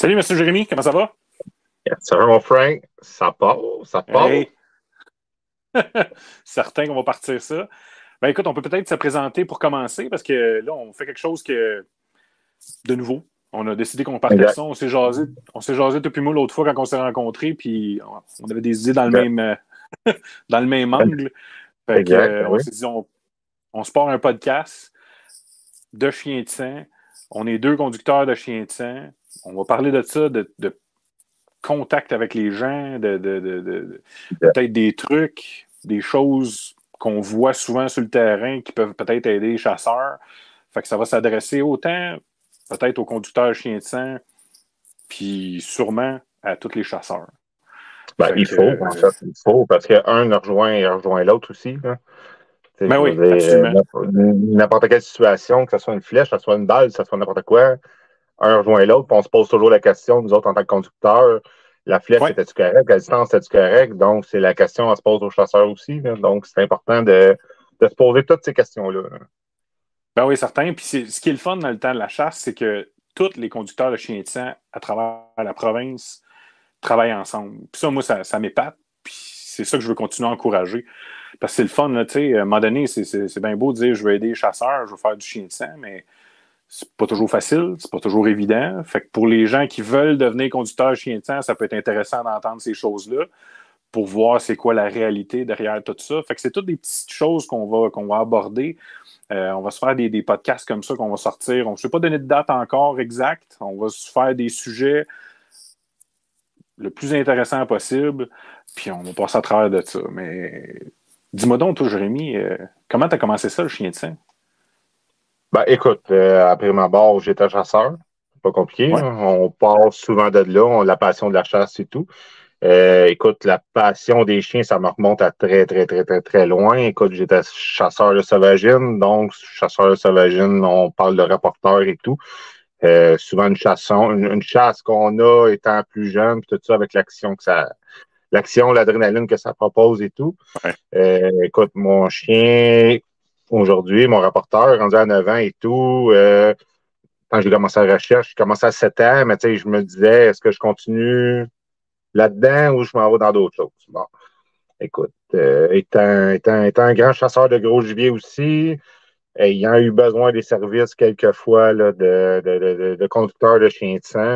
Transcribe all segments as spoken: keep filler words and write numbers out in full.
Salut, Monsieur Jérémy, comment ça va? Yes, sir, mon Frank, ça part, ça part. Hey! Certain qu'on va partir ça. Ben écoute, on peut peut-être se présenter pour commencer parce que là, on fait quelque chose que de nouveau. On a décidé qu'on partait Exact, ça. On s'est jasé, on s'est jasé depuis moi l'autre fois quand on s'est rencontrés, puis on avait des idées dans le exact, même, euh, dans le même angle. Fait que, exact, euh, ben on oui. s'est dit, on, on se part un podcast de chiens de sang. On est deux conducteurs de chiens de sang. On va parler de ça, de, de contact avec les gens, de, de, de, de Exact. peut-être des trucs, des choses qu'on voit souvent sur le terrain qui peuvent peut-être aider les chasseurs. Fait que ça va s'adresser autant peut-être aux conducteurs chiens de sang, puis sûrement à tous les chasseurs. Ben, Fait il que, faut, en euh, fait, il faut, parce qu'un rejoint, rejoint l'autre aussi, là. Tu sais, ben je veux oui, dire, euh, absolument. n'importe n'importe quelle situation, que ce soit une flèche, que ce soit une balle, que ce soit n'importe quoi, un rejoint l'autre, puis on se pose toujours la question, nous autres, en tant que conducteurs, la flèche, Ouais. était-tu correcte? La distance, était-tu correcte? Donc, c'est la question à se pose aux chasseurs aussi, là. Donc, c'est important de, de se poser toutes ces questions-là, là. Ben oui, certain. Puis c'est- ce qui est le fun dans le temps de la chasse, c'est que tous les conducteurs de chiens de sang à travers la province travaillent ensemble. Puis ça, moi, ça, ça m'épate. Puis c'est ça que je veux continuer à encourager. Parce que c'est le fun, là, tu sais. À un moment donné, c'est, c'est, c'est bien beau de dire je veux aider les chasseurs, je veux faire du chien de sang, mais c'est pas toujours facile, c'est pas toujours évident. Fait que pour les gens qui veulent devenir conducteurs chien de sang, ça peut être intéressant d'entendre ces choses-là pour voir c'est quoi la réalité derrière tout ça. Fait que c'est toutes des petites choses qu'on va, qu'on va aborder. Euh, on va se faire des, des podcasts comme ça qu'on va sortir. On ne s'est pas donné de date encore exacte. On va se faire des sujets le plus intéressant possible, puis on va passer à travers de ça. Mais dis-moi donc, toi, Jérémy, euh, comment tu as commencé ça, le chien de sang? Ben, écoute, euh, après ma barre, j'étais chasseur. C'est pas compliqué, Ouais, hein. On part souvent de là. On, la passion de la chasse et tout. Euh, écoute, la passion des chiens, ça me remonte à très, très, très, très, très loin. Écoute, j'étais chasseur de sauvagine. Donc, chasseur de sauvagine, on parle de rapporteur et tout. Euh, souvent une chasse, une, une chasse qu'on a étant plus jeune, puis tout ça avec l'action que ça, l'action, l'adrénaline que ça propose et tout. ouais. Euh, écoute, mon chien, aujourd'hui, mon rapporteur, rendu à neuf ans et tout, euh, quand j'ai commencé la recherche, j'ai commencé à sept ans, mais tu sais, je me disais, est-ce que je continue là-dedans ou je m'en vais dans d'autres choses? Bon, écoute, euh, étant, étant, étant un grand chasseur de gros gibier aussi, ayant eu besoin des services quelquefois là, de, de, de, de conducteur de chiens de sang,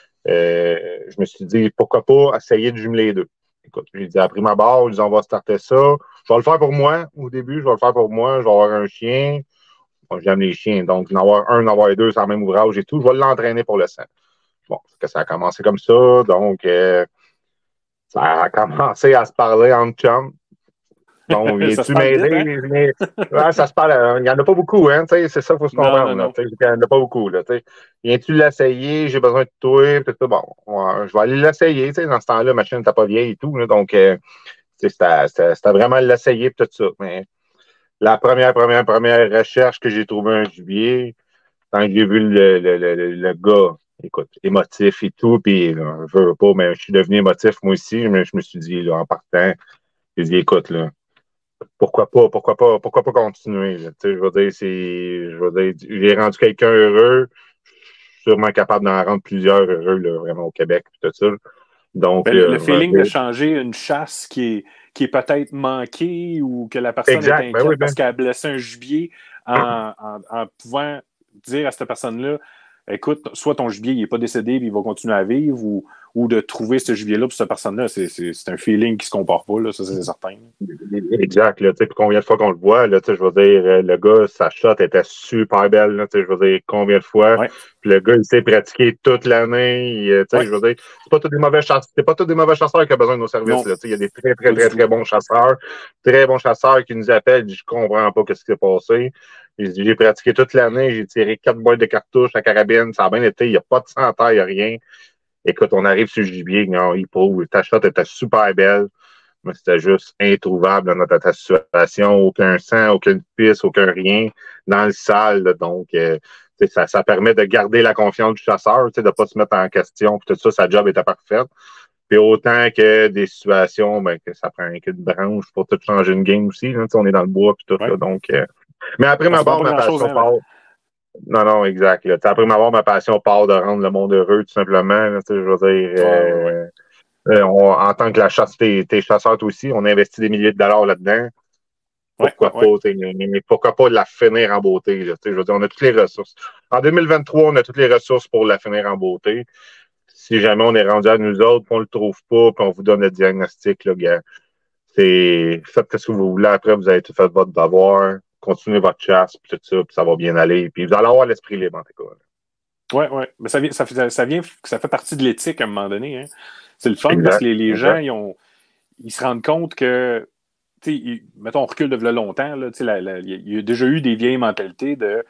euh, je me suis dit, pourquoi pas essayer de jumeler les deux. Écoute, j'ai dit, après ma barre, ils ont, on va starter ça. Je vais le faire pour moi au début, je vais le faire pour moi, je vais avoir un chien. Bon, j'aime les chiens, donc en avoir un, en avoir deux, c'est le même ouvrage et tout. Je vais l'entraîner pour le sang. Bon, que ça a commencé comme ça, donc euh, ça a commencé à se parler en chum. Bon, Ça se viens-tu parle vite, hein? m'aider? Mais, ouais, ça se parle. euh, Il n'y en a pas beaucoup, hein, tu sais, c'est ça qu'il faut se Non, non, comprendre, là, non. tu sais, il n'y en a pas beaucoup, là, tu sais. Viens-tu l'essayer? J'ai besoin de toi, puis tout, bon, ouais, je vais aller l'essayer, tu sais, dans ce temps-là, ma machine n'était pas vieille et tout, là, donc, euh, tu sais, c'était c'était- c'était vraiment l'essayer, puis tout ça. Mais la première, première, première recherche que j'ai trouvé un gibier, quand j'ai vu le, le, le, le- le gars, écoute, émotif et tout, puis là, je veux pas, mais je suis devenu émotif moi aussi, mais je me suis dit, là, en partant, j'ai dit, écoute, là, pourquoi pas, pourquoi pas, pourquoi pas continuer, là. Tu sais, je veux dire, c'est, je veux dire, j'ai rendu quelqu'un heureux, je suis sûrement capable d'en rendre plusieurs heureux, là, vraiment au Québec, puis tout ça. Donc, Ben, le, euh, le je me feeling de dis, changer une chasse qui est, qui est peut-être manquée ou que la personne est exact, ben oui, inquiète parce ben, qu'elle a blessé un gibier en, en, en pouvant dire à cette personne-là, écoute, soit ton gibier n'est pas décédé et il va continuer à vivre ou, ou de trouver ce gibier-là pour cette personne-là, c'est, c'est, c'est un feeling qui ne se compare pas, là, ça c'est certain. exact, là, tu sais, puis combien de fois qu'on le voit, là, tu sais, je veux dire, euh, le gars, sa shot était super belle, là, tu sais, je veux dire, combien de fois, Ouais, puis le gars, il s'est pratiqué toute l'année, euh, tu sais, ouais, je veux dire, c'est pas tous des mauvais chasseurs, c'est pas tous des mauvais chasseurs qui ont besoin de nos services, non, là, tu sais, il y a des très, très, pas du très, tout. très bons chasseurs, très bons chasseurs qui nous appellent, je comprends pas ce qui s'est passé. J'ai pratiqué toute l'année, j'ai tiré quatre boîtes de cartouches, la carabine, ça a bien été, il n'y a pas de santé, il n'y a rien. Écoute, on arrive sur le gibier, non, il prouve, ta shot était super belle. Mais c'était juste introuvable dans notre situation. Aucun sang, aucune piste, aucun rien dans le salle. Là. Donc, euh, ça, ça permet de garder la confiance du chasseur, de ne pas se mettre en question. Puis tout ça, sa job était parfaite. Puis autant que des situations, ben, que ça prend qu'une branche pour tout changer une game aussi. Là, on est dans le bois puis tout. Ouais. Là, donc, euh... Mais après On ma se prend barre, pas ma grand-chose, passion hein, là. part. Non, non, exact. Là. Après m'avoir ma passion part de rendre le monde heureux, tout simplement. Là, je veux dire, Ouais, ouais, ouais. euh, euh, on, en tant que la chasse, t'es, t'es chasseur toi aussi, on investit des milliers de dollars là-dedans. Ouais, ouais, Pourquoi ouais. pas, mais pourquoi pas la finir en beauté? Là, je veux dire, on a toutes les ressources. En deux mille vingt-trois, on a toutes les ressources pour la finir en beauté. Si jamais on est rendu à nous autres, qu'on ne le trouve pas, puis on vous donne le diagnostic, là, gars, c'est faites ce que vous voulez. Après, vous avez tout fait votre devoir. Continuez votre chasse, puis tout ça, puis ça va bien aller. Puis vous allez avoir l'esprit libre, en tout cas. Ouais, ouais. Mais ça vient, ça, fait- ça vient, ça fait partie de l'éthique à un moment donné. Hein. C'est le fun parce Exact. que les, les gens, Exact. ils, ont, ils se rendent compte que, tu sais, ils- mettons, on recule de là longtemps, là, tu sais, la- la- il y a déjà eu des vieilles mentalités de,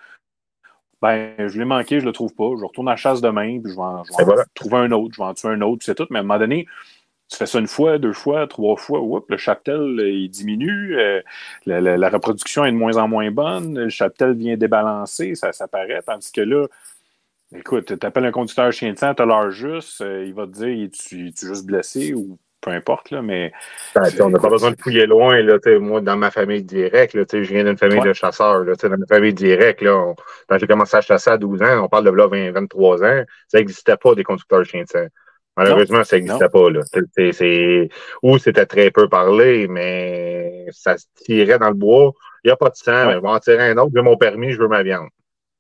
ben, je l'ai manqué, je le trouve pas, je retourne à la chasse demain, puis je vais en, je vais Et en voilà. trouver un autre, je vais en tuer un autre, puis c'est tout. Mais à un moment donné, tu fais ça une fois, deux fois, trois fois, oups, le cheptel, il diminue, euh, la, la- la reproduction est de moins en moins bonne, le cheptel vient débalancer, ça, ça paraît, tandis que là, écoute, tu appelles un conducteur chien de sang, tu as l'heure juste, euh, il va te dire, es-tu es-tu juste blessé ou peu importe, là, mais Ben, on n'a pas écoute, besoin de fouiller loin. Là, moi, dans ma famille directe, là, je viens d'une famille ouais, de chasseurs. Là, dans ma famille directe, là, on, quand j'ai commencé à chasser à douze ans, on parle de là vingt, vingt-trois ans, ça n'existait pas des conducteurs chiens de sang. non, Malheureusement, ça non, n'existait pas. Là. C'est, c'est, ou c'était très peu parlé, mais ça se tirait dans le bois. Il n'y a pas de sang, mais ouais, je vais en tirer un autre, je veux mon permis, je veux ma viande.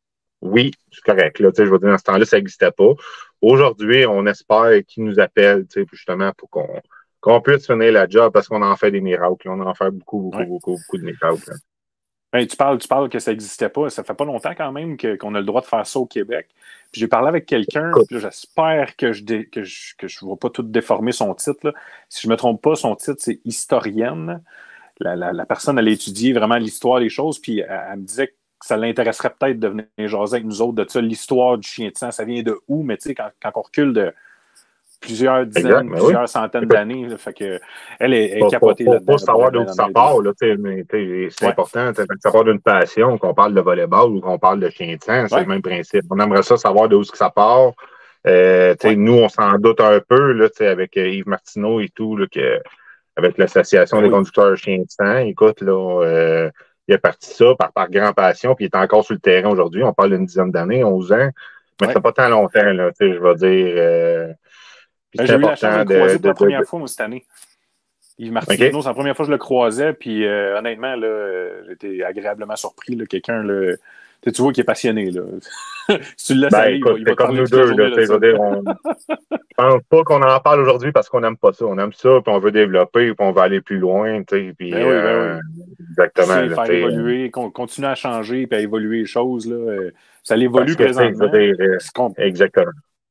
Oui, c'est correct. Là, je veux dire, dans ce temps-là, ça n'existait pas. Aujourd'hui, on espère qu'ils nous appellent justement pour qu'on qu'on puisse finir la job parce qu'on en fait des miracles. Là. On en fait beaucoup, beaucoup, ouais. beaucoup, beaucoup de miracles. Là. Ben, tu parles, tu parles que ça n'existait pas. Ça fait pas longtemps quand même que- qu'on a le droit de faire ça au Québec. Puis j'ai parlé avec quelqu'un, Écoute, puis là, j'espère que je ne que je, que je vais pas tout déformer son titre. Là. Si je me trompe pas, son titre, c'est historienne. La, la- la personne, elle a étudié vraiment l'histoire des choses, puis elle, elle me disait que ça l'intéresserait peut-être de venir jaser avec nous autres de ça, l'histoire du chien de sang, ça vient de où, mais tu sais, quand, quand on recule de plusieurs exact, dizaines, mais oui. plusieurs centaines Écoute, d'années, là, fait que elle est, elle est faut, faut, capotée faut, faut là-dedans, pour savoir être d'où bien ça honnête. Là. part. Là, mais, c'est Ouais, important. Ça part d'une passion, qu'on parle de volleyball ou qu'on parle de chien de sang, c'est le ouais, même principe. On aimerait ça savoir d'où ça part. Euh, ouais, nous, on s'en doute un peu là, avec euh, Yves Martineau et tout, là, que avec l'Association ben des oui. conducteurs chiens de sang. Écoute, là, euh, il a parti ça par, par grand passion, puis il est encore sur le terrain aujourd'hui. On parle d'une dizaine d'années, onze ans, mais ça Ouais. fait pas tant longtemps, là, je veux dire. Euh, puis Ben, c'est j'ai eu la chance de important le de, croiser pour de, la de, première de... fois, moi, cette année. Yves OK? Martineau, c'est la première fois que je le croisais, puis euh, honnêtement, là, euh, j'étais agréablement surpris. Là, quelqu'un, là, tu sais, tu vois, qui est passionné. Là. Si tu le laisses Ben aller, il va, écoute, il va c'est te comme parler nous toute la deux, journée là, de je ça. veux dire, on je pense pas qu'on en parle aujourd'hui parce qu'on n'aime pas ça. On aime ça, puis on veut développer, puis on veut aller plus loin, tu sais, puis Ben oui, ben euh, oui. exactement, Pousser, là, faire tu sais. évoluer, con- continuer à changer, puis à évoluer les choses. Là, euh, ça l'évolue Parce que, tu sais, je veux présentement. dire, euh, puis C'est com- exactement.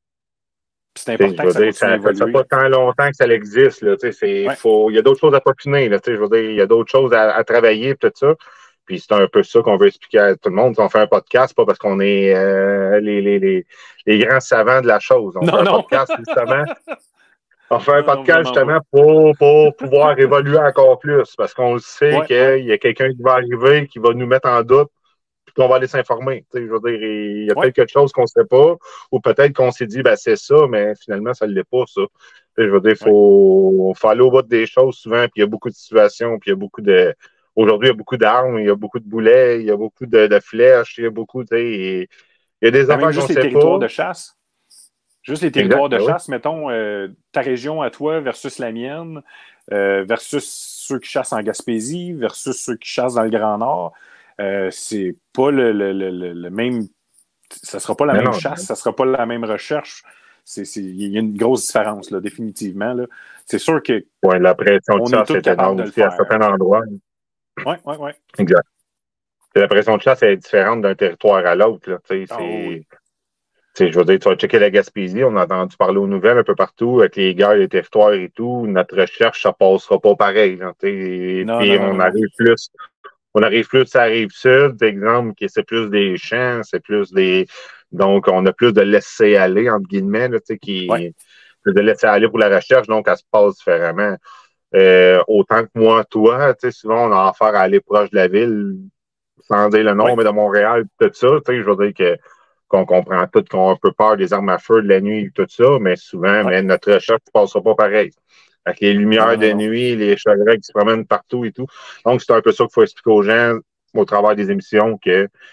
puis c'est Tu sais, je important que veux ça dire, continue à ça fait, ça fait évoluer. pas tant longtemps que ça existe, là, tu sais, c'est, Ouais, faut, il y a d'autres choses à peaufiner, là, tu sais, je veux dire, il y a d'autres choses à, à travailler, puis tout ça. Puis c'est un peu ça qu'on veut expliquer à tout le monde. Si on fait un podcast, pas parce qu'on est euh, les, les, les, les grands savants de la chose. On fait non, un non. podcast, justement, on fait un non, non, podcast, vraiment pas. justement, pour, pour pouvoir évoluer encore plus, parce qu'on le sait Ouais, ouais, qu'il y a quelqu'un qui va arriver, qui va nous mettre en doute, puis qu'on va aller s'informer. Tu sais, je veux dire, il y a ouais, peut-être quelque chose qu'on ne sait pas, ou peut-être qu'on s'est dit, ben, c'est ça, mais finalement, ça ne l'est pas, ça. Tu sais, je veux dire, il ouais. faut, faut aller au bout des choses souvent, puis il y a beaucoup de situations, puis il y a beaucoup de. Aujourd'hui, il y a beaucoup d'armes, il y a beaucoup de boulets, il y a beaucoup de, de flèches, il y a beaucoup, tu sais, et il y a des Ben, même affaires qu'on ne juste les sait territoires pas. de chasse. Juste les Exact, territoires de ben oui. chasse, mettons, euh, ta région à toi versus la mienne, euh, versus ceux qui chassent en Gaspésie, versus ceux qui chassent dans le Grand Nord. Euh, c'est pas le, le, le, le même. Ça sera pas la Mais même non, chasse, ça sera pas la même recherche. C'est, c'est, il y a une grosse différence, là, définitivement. Là. C'est sûr qu'on ouais, la pression de est chasse tous est capables énorme de le aussi à faire. certains endroits. Oui, oui, oui. Exact. La pression de chasse est différente d'un territoire à l'autre. Là, tu sais, Ah oui. c'est. Tu sais, je veux dire, tu vas checker la Gaspésie, on a entendu parler aux nouvelles un peu partout, avec les guerres, les territoires et tout. Notre recherche, ça passera pas pareil. Là, tu sais. Et Non, puis non, non, on non, non. arrive plus, on arrive plus à la rive sud, exemple, qui c'est plus des champs, c'est plus des. Donc, on a plus de laisser aller, entre guillemets, là, tu sais, Oui, qui de laisser aller pour la recherche, donc elle se passe différemment. Euh, autant que moi, toi, tu sais, souvent on a affaire à aller proche de la ville, sans dire le oui. nom, mais de Montréal, tout ça, tu sais, je veux dire que qu'on comprend tout, qu'on a un peu peur des armes à feu de la nuit, tout ça, mais souvent, Oui. mais notre recherche ne passera pas pareil. Avec les Non, lumières non, de non. nuit, les chevreuils qui se promènent partout et tout. Donc, c'est un peu ça qu'il faut expliquer aux gens au travers des émissions que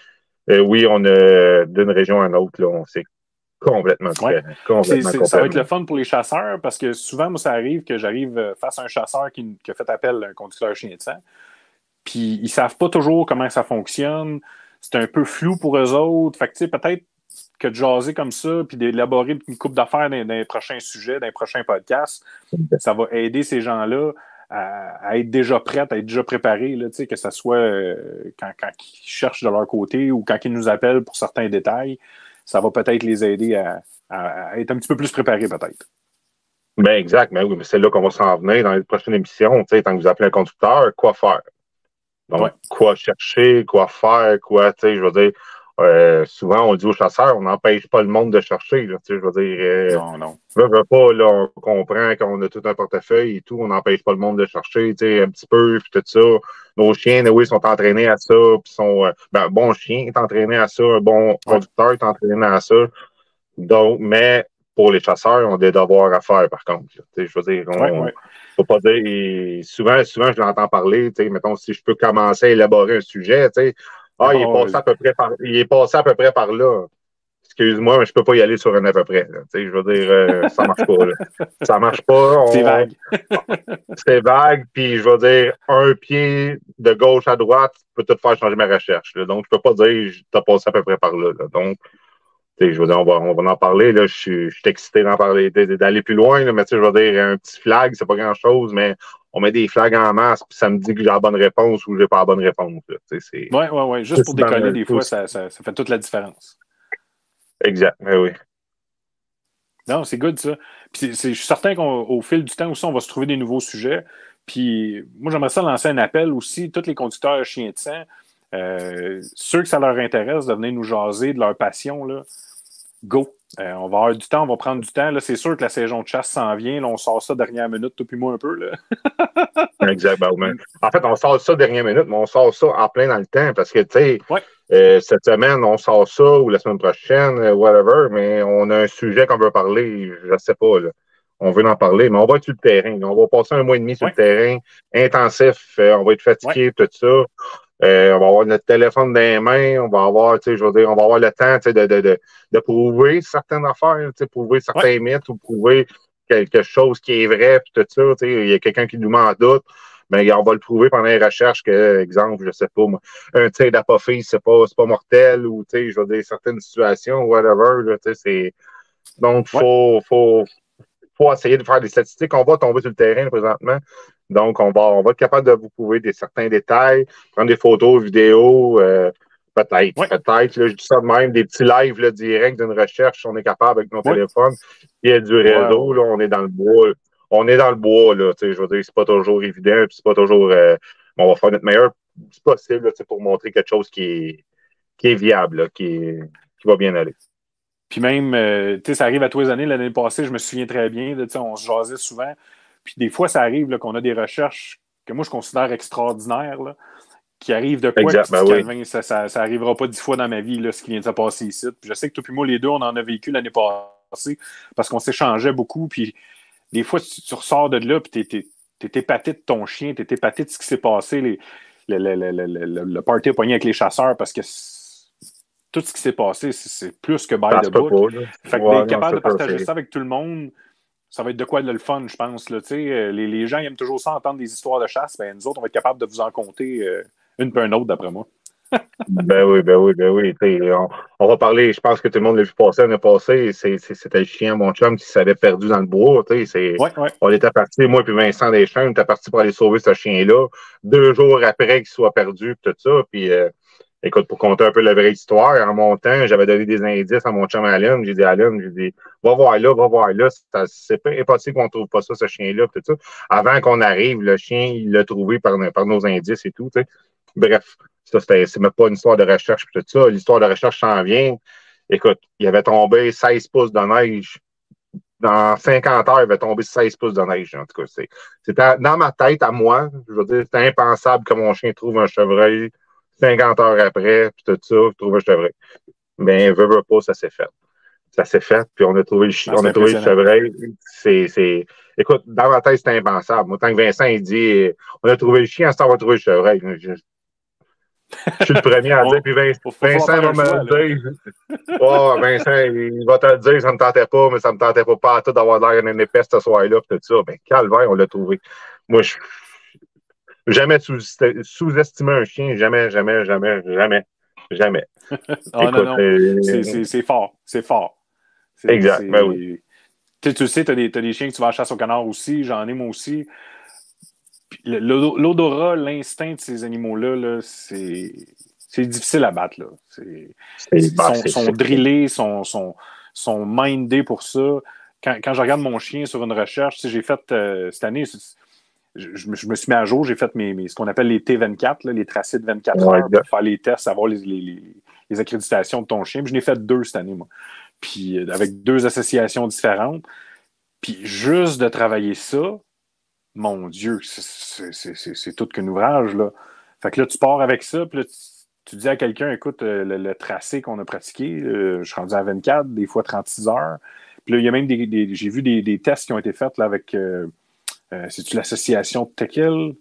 euh, oui, on a d'une région à une autre, là, on s'est complètement différent. Ouais. Complètement, C'est, c'est, ça va être le fun pour les chasseurs parce que souvent, moi, ça arrive que j'arrive face à un chasseur qui, qui a fait appel à un conducteur chien de sang. Puis ils savent pas toujours comment ça fonctionne. C'est un peu flou pour eux autres. Fait que, tu sais, peut-être que de jaser comme ça, puis d'élaborer une coupe d'affaires dans, dans les prochains sujets, dans les prochains podcasts, ça va aider ces gens-là à, à être déjà prêts, à être déjà préparés, là, que ce soit euh, quand, quand ils cherchent de leur côté ou quand ils nous appellent pour certains détails. Ça va peut-être les aider à, à, à être un petit peu plus préparés, peut-être. Ben exact, mais oui, mais c'est là qu'on va s'en venir dans les prochaines émissions. Tant que vous appelez un conducteur, quoi faire? Donc, ouais. Quoi chercher, quoi faire, quoi, tu sais, je veux dire, euh, souvent, on dit aux chasseurs, on n'empêche pas le monde de chercher, tu sais, je veux dire, euh, non, non. Je veux pas, là, on comprend qu'on a tout un portefeuille et tout, on n'empêche pas le monde de chercher, tu sais, un petit peu, puis tout ça. Nos chiens, oui, sont entraînés à ça, puis sont, euh, ben, un bon chien est entraîné à ça, un bon conducteur ouais. est entraîné à ça. Donc, mais pour les chasseurs, on a des devoirs à faire, par contre. Tu sais, je veux dire, on, ouais, ouais. faut pas dire, et souvent, souvent, je l'entends parler, tu sais, mettons, si je peux commencer à élaborer un sujet, tu sais, ah, il est passé à peu près par, il est passé à peu près par là. Excuse-moi, mais je peux pas y aller sur un à peu près. Tu sais, je veux dire, euh, ça marche pas. Là. Ça marche pas. On... C'est vague. C'est vague, puis je veux dire, un pied de gauche à droite peut tout faire changer ma recherche. Là. Donc, je peux pas dire, tu as passé à peu près par là. là. Donc, tu sais, je veux dire, on va, on va en parler. Là. Je, suis, je suis excité d'en parler, d'aller plus loin. Là, mais tu sais, je veux dire, un petit flag, c'est pas grand-chose, mais on met des flags en masse, puis ça me dit que j'ai la bonne réponse ou j'ai pas la bonne réponse. Oui, oui, oui. Juste pour décoller, des fois, ça, ça, ça fait toute la différence. Exact, oui, oui. Non, c'est good, ça. Puis c'est, c'est, je suis certain qu'au fil du temps aussi, on va se trouver des nouveaux sujets. Puis moi, j'aimerais ça lancer un appel aussi, tous les conducteurs chiens de sang, euh, ceux que ça leur intéresse de venir nous jaser de leur passion, là, go. Euh, on va avoir du temps, on va prendre du temps. Là, c'est sûr que la saison de chasse s'en vient. Là, on sort ça dernière minute, toi puis moi un peu. Là. Exact. Ben, en fait, on sort ça dernière minute, mais on sort ça en plein dans le temps parce que, tu sais, ouais. euh, cette semaine, on sort ça ou la semaine prochaine, whatever, mais on a un sujet qu'on veut parler, je ne sais pas, là. On veut en parler, mais on va être sur le terrain. On va passer un mois et demi sur ouais. le terrain, intensif, euh, on va être fatigué, ouais. tout ça. Euh, on va avoir notre téléphone dans les mains, on va avoir, tu sais, je veux dire, on va avoir le temps, tu sais, de, de, de, de prouver certaines affaires, tu sais, prouver certains ouais. mythes ou prouver quelque chose qui est vrai, puis tout ça, tu sais, il y a quelqu'un qui nous met en doute, mais on va le prouver pendant les recherches que, exemple, je sais pas, moi, un tir d'apophyse, c'est pas, c'est pas mortel, ou, tu sais, je veux dire, certaines situations, whatever, là, tu sais, c'est... Donc, faut, ouais. faut, faut essayer de faire des statistiques. On va tomber sur le terrain, là, présentement. Donc, on va, on va être capable de vous prouver des certains détails, prendre des photos, vidéos, euh, peut-être, ouais. peut-être. Là, je dis ça de même, des petits lives là, directs d'une recherche, on est capable avec nos ouais. téléphones. Il y a du réseau, ouais. là, on est dans le bois. On est dans le bois, là, tu sais, je veux dire, c'est pas toujours évident, puis c'est pas toujours... Euh, on va faire notre meilleur possible, là, pour montrer quelque chose qui est, qui est viable, là, qui, est, qui va bien aller. Puis même, euh, tu sais, ça arrive à tous les années. L'année passée, je me souviens très bien, tu sais, on se jasait souvent. Puis des fois, ça arrive là, qu'on a des recherches que moi, je considère extraordinaires, là, qui arrivent de quoi, exact, ben Calvin, oui. ça, ça, ça arrivera pas dix fois dans ma vie, là, ce qui vient de se passer ici. Puis je sais que toi et moi, les deux, on en a vécu l'année passée parce qu'on s'échangeait beaucoup. Puis des fois, tu, tu ressors de là, puis t'es, t'es, t'es épaté de ton chien, t'es épaté de ce qui s'est passé, les, le, le, le, le, le, le party à poignet avec les chasseurs, parce que tout ce qui s'est passé, c'est, c'est plus que by the book. Pas, fait que ouais, d'être capable de partager pas, ça avec tout le monde, ça va être de quoi de le fun, je pense. Là, les, les gens ils aiment toujours ça, entendre des histoires de chasse. Ben, nous autres, on va être capable de vous en compter euh, une peu une autre, d'après moi. ben oui, ben oui, ben oui. On, on va parler, je pense que tout le monde l'a vu passer l'année passée. C'est, c'est, c'était le chien, mon chum, qui s'avait perdu dans le bois. C'est, ouais, ouais. On était parti, moi et Vincent Deschamps, on était parti pour aller sauver ce chien-là. Deux jours après qu'il soit perdu, tout ça. Puis, euh, écoute, pour compter un peu la vraie histoire, en montant, j'avais donné des indices à mon chum Alan. J'ai dit, Alan, j'ai dit, va voir là, va voir là. C'est, c'est pas impossible qu'on ne trouve pas ça, ce chien-là, tout ça. Avant qu'on arrive, le chien, il l'a trouvé par, par nos indices et tout, tu sais. Bref, ça, c'était, c'est même pas une histoire de recherche tout ça. L'histoire de recherche s'en vient. Écoute, il avait tombé seize pouces de neige. Dans cinquante heures, il avait tombé seize pouces de neige. En tout cas, c'est, c'était dans ma tête, à moi, je veux dire, c'était impensable que mon chien trouve un chevreuil cinquante heures après, puis tout ça, trouve un chevreuil. Mais, veut, veut pas, ça s'est fait. Ça s'est fait, puis on a trouvé le, chi- ah, on a trouvé le chevreuil. C'est, c'est... Écoute, dans ma tête, c'était impensable. Moi, tant que Vincent, il dit, on a trouvé le chien, à ce temps, on va trouver le chevreuil. Je... Je suis le premier à On, dire. Puis Vin- faut, faut Vincent va me le dire. Oh, Vincent, il va te le dire, ça me tentait pas, mais ça me tentait pas, pas à tout d'avoir l'air d'un épais ce soir-là, puis tout ça. Ben, calvaire, on l'a trouvé. Moi, je jamais sous-estimer un chien, jamais, jamais, jamais, jamais, jamais. Ah non, Écoute, non, c'est, euh, c'est, c'est fort, c'est fort. C'est, exact, ben oui. c'est... Tu sais, tu sais, t'as des, t'as des chiens que tu vas à la chasse au canard aussi, j'en ai moi aussi. Puis le- l'odorat, l'instinct de ces animaux-là, là, c'est, c'est difficile à battre. Là. C'est, C'est, ils bah, sont, c'est, sont c'est, drillés, sont, sont, sont mindés pour ça. Quand, quand je regarde mon chien sur une recherche, tu sais, j'ai fait euh, cette année, je, je, me, je me suis mis à jour, j'ai fait mes, mes, ce qu'on appelle les T vingt-quatre, là, les tracés de vingt-quatre ouais, heures pour faire les tests, savoir les, les, les, les accréditations de ton chien. Puis je n'ai fait deux cette année, moi. Puis euh, avec deux associations différentes. Puis juste de travailler ça, mon Dieu, c'est, c'est, c'est, c'est tout qu'un ouvrage, là. Fait que là, tu pars avec ça, puis là, tu, tu dis à quelqu'un, écoute, euh, le, le tracé qu'on a pratiqué, euh, je suis rendu à vingt-quatre, des fois trente-six heures. Puis là, il y a même des, des j'ai vu des, des tests qui ont été faits là, avec, euh, euh, c'est-tu l'association de Tequil,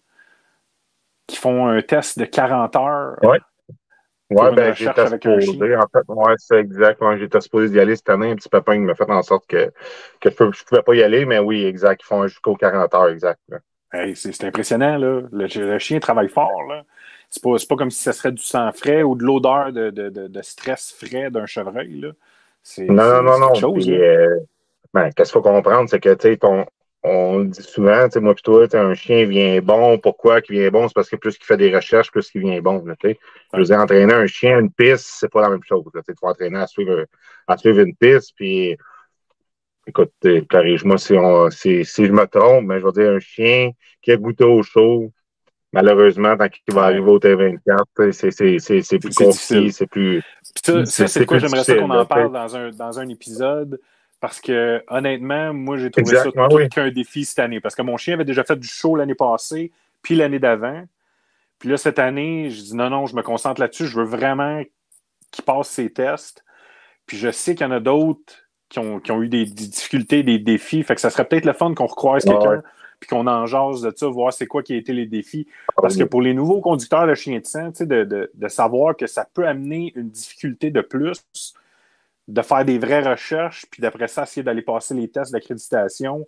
qui font un test de quarante heures ouais. pour Ouais, une ben, recherche j'étais avec un chien. supposé, en fait, ouais, c'est exact. Ouais, j'étais supposé d'y aller cette année. Un petit pépin qui m'a fait en sorte que, que je ne pouvais pas y aller, mais oui, exact. Ils font jusqu'aux quarante heures, exact. Là. Hey, c'est, c'est impressionnant, là. Le, le chien travaille fort, là. C'est pas, c'est pas comme si ça serait du sang frais ou de l'odeur de, de, de, de stress frais d'un chevreuil, là. C'est, Non, non, c'est, non, c'est quelque non. chose, là. Puis, euh, ben, qu'est-ce qu'il faut comprendre, c'est que, tu sais, ton, on le dit souvent, tu sais, moi, puis toi, tu sais, un chien vient bon. Pourquoi qu'il vient bon? C'est parce que plus qu'il fait des recherches, plus qu'il vient bon, là, tu sais. Je veux Ouais. dire, entraîner un chien à une piste, c'est pas la même chose, là. Tu sais, il faut entraîner à suivre, à suivre une piste, puis écoute, euh, corrige-moi si, on, si, si je me trompe, mais je veux dire, un chien qui a goûté au chaud, malheureusement, quand il va Ouais. arriver au T vingt-quatre, c'est, c'est, c'est, c'est C'est, plus c'est compliqué, difficile. c'est plus, Puis ça, c'est, ça, c'est de c'est quoi plus j'aimerais ça difficile. qu'on Là, en parle dans un, dans un épisode. Parce que, honnêtement, moi, j'ai trouvé ça exactement, tout oui. qu'un défi cette année. Parce que mon chien avait déjà fait du show l'année passée, puis l'année d'avant. Puis là, cette année, je dis non, non, je me concentre là-dessus. Je veux vraiment qu'il passe ses tests. Puis je sais qu'il y en a d'autres qui ont, qui ont eu des, des difficultés, des défis. Fait que ça serait peut-être le fun qu'on recroise Ah, ouais. quelqu'un puis qu'on en jase de ça, voir c'est quoi qui a été les défis. Ah, Parce que oui. pour les nouveaux conducteurs de chiens de sang, de, de, de savoir que ça peut amener une difficulté de plus, de faire des vraies recherches, puis d'après ça, essayer d'aller passer les tests d'accréditation.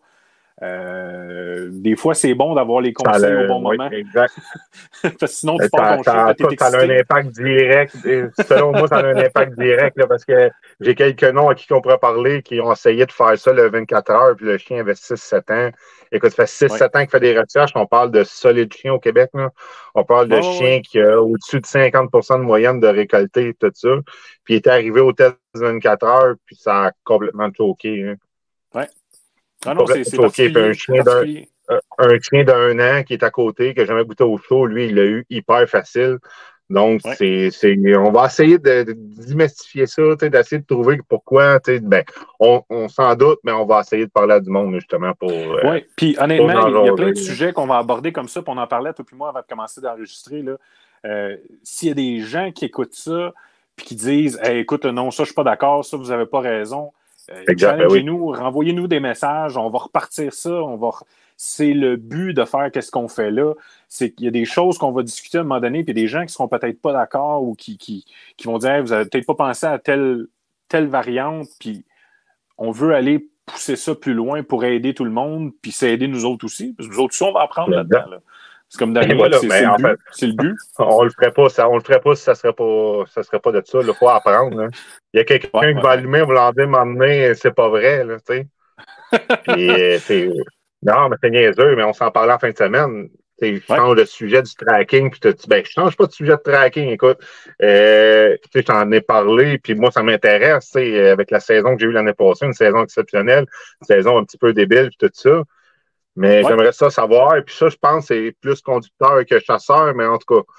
Euh, des fois, c'est bon d'avoir les Ça conseils au le- bon oui, moment. exact. Parce que sinon, tu pars Ça, ton chien, ça, puis t'es ça, ça a un excité. impact direct. Et selon moi, ça a un impact direct là, parce que j'ai quelques noms à qui on pourrait parler qui ont essayé de faire ça le vingt-quatre heures, puis le chien avait six sept ans. Écoute, ça fait six Ouais. sept ans qu'il fait des recherches. On parle de solides chiens au Québec. Là. On parle Ouais, de ouais, ouais. chiens qui ont au-dessus de cinquante pour cent de moyenne de récolter et tout ça. Puis il est arrivé au test vingt-quatre heures, puis ça a complètement choqué. Hein. Ouais. Ah non, c'est, Complètement c'est choqué. Puis un particulier. chien d'un particulier. un chien d'un an qui est à côté, qui n'a jamais goûté au chaud, lui, il l'a eu hyper facile. Donc, Ouais. c'est, c'est, on va essayer de, de démystifier ça, d'essayer de trouver pourquoi. Ben, on, on s'en doute, mais on va essayer de parler à du monde, justement, pour, euh, Oui, puis pour honnêtement, il y, a en plein de jaser. sujets qu'on va aborder comme ça, puis on en parlait, toi puis moi, avant de commencer d'enregistrer. Là. Euh, s'il y a des gens qui écoutent ça, puis qui disent hey, écoute, non, ça, je suis pas d'accord, ça, vous n'avez pas raison, euh, Exact, ben oui. challengez-nous, renvoyez-nous des messages, on va repartir ça, on va. C'est le but de faire qu'est-ce qu'on fait là. C'est qu'il y a des choses qu'on va discuter à un moment donné, puis il y a des gens qui seront peut-être pas d'accord ou qui, qui, qui vont dire hey, vous avez peut-être pas pensé à telle, telle variante, puis on veut aller pousser ça plus loin pour aider tout le monde, puis s'aider nous autres aussi. Parce que nous autres aussi, on va apprendre là-dedans. Exact. Là. C'est comme de Et rien, puis voilà, c'est, mais c'est le en fait, but. C'est le but. on le ferait pas, ça, on le ferait pas si ça serait pas, ça serait pas de ça. Il faut apprendre. Hein. Il y a Ouais, quelqu'un qui ouais, va ouais. allumer, vous l'en dire, m'emmener, c'est pas vrai, là, tu sais. Puis, euh, c'est, non, mais c'est niaiseux, mais on s'en parlait en fin de semaine. Tu sais, je Ouais. change le sujet du tracking, puis tu ben, je change pas de sujet de tracking, écoute. Euh, tu sais, j'en ai parlé, puis moi, ça m'intéresse, tu sais, avec la saison que j'ai eue l'année passée, une saison exceptionnelle, une saison un petit peu débile, puis tout ça. Mais Ouais. j'aimerais ça savoir, et puis ça, je pense, c'est plus conducteur que chasseur, mais en tout cas,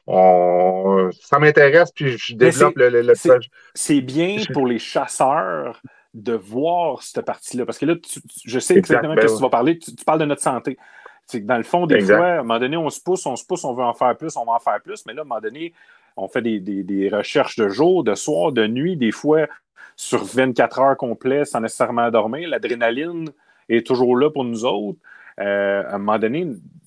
on, ça m'intéresse, puis je Mais développe c'est, le, le, le c'est, projet. c'est bien pour les chasseurs de voir cette partie-là. Parce que là, tu- tu- je sais Exact, exactement de ben, ce que oui. tu vas parler. Tu, tu parles de notre santé. C'est que dans le fond, des fois, Exact. à un moment donné, on se pousse, on se pousse, on veut en faire plus, on va en faire plus. Mais là, à un moment donné, on fait des, des, des recherches de jour, de soir, de nuit, des fois sur vingt-quatre heures complètes sans nécessairement dormir. L'adrénaline est toujours là pour nous autres. Euh, à un moment donné,